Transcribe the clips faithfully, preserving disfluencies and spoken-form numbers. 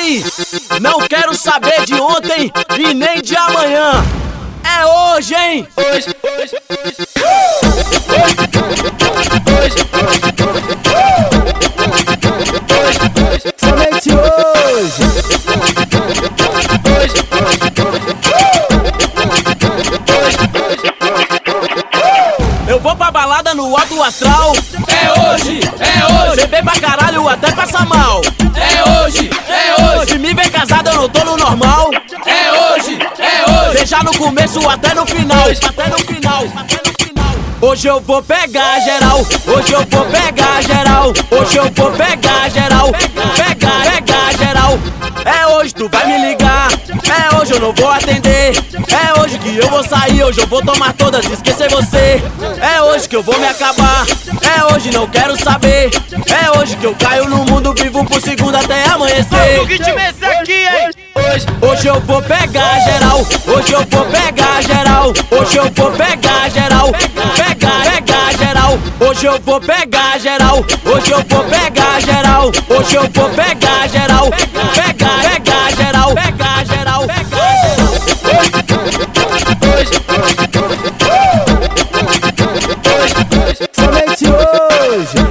aí, não quero saber de ontem e nem de amanhã. É hoje, hein? Hoje, hoje, hoje. Somente hoje. Eu vou pra balada no alto astral. É hoje, é hoje. Beber pra caralho até passar mal. É hoje, é hoje. Se me ver casado eu não tô no normal. É hoje, é hoje. Deixar no começo até no final. Até no final, até no final. Hoje eu vou pegar geral. Hoje eu vou pegar geral. Hoje eu vou pegar geral. Pegar, pegar geral. É hoje, tu vai me ligar. É hoje, eu não vou atender. É hoje que eu vou sair. Hoje eu vou tomar todas e esquecer você. É hoje que eu vou me acabar. É hoje, não quero saber. É hoje que eu caio no mundo, vivo por segundo até amanhecer. O ritmo é esse aqui, hein? Hoje, Hoje eu vou pegar geral. Hoje eu vou pegar geral. Hoje eu vou pegar geral. Pegar, pegar geral. Hoje eu vou pegar geral. Hoje eu vou pegar geral. Hoje eu vou pegar geral. Pegar, pegar geral. Pegar geral. Pegar geral. Somente hoje.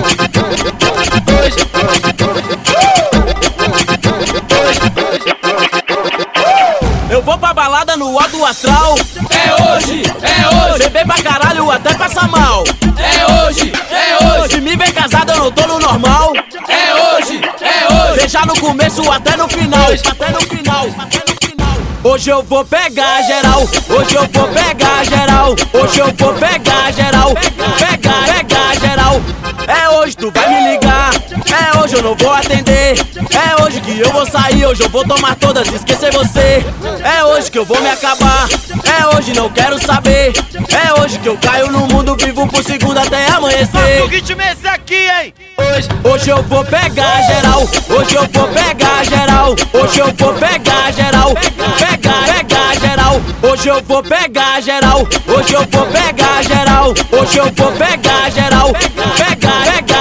Eu vou pra balada no alto astral. é hoje, é hoje. Beber pra caralho até passar mal. É hoje, é hoje. Se me ver casado eu não tô no normal. É hoje, é hoje. Deixar no começo até no final. Até no final, até no final. Hoje eu vou pegar geral. Hoje eu vou pegar geral. Hoje eu vou pegar geral. Pegar, pegar geral. É hoje, tu vai me ligar. É hoje, eu não vou atender. É hoje que eu vou sair. Hoje eu vou tomar todas e esquecer você. É hoje que eu vou me acabar. É hoje, não quero saber. É hoje que eu caio no mundo, vivo por segundo até amanhecer. O ritmo é esse aqui, hein? Hoje, Hoje eu vou pegar geral. Hoje eu vou pegar geral. Hoje eu vou pegar geral. Pegar, pegar geral. Hoje eu vou pegar geral. Hoje eu vou pegar geral. Hoje eu vou pegar geral. Pegar, pegar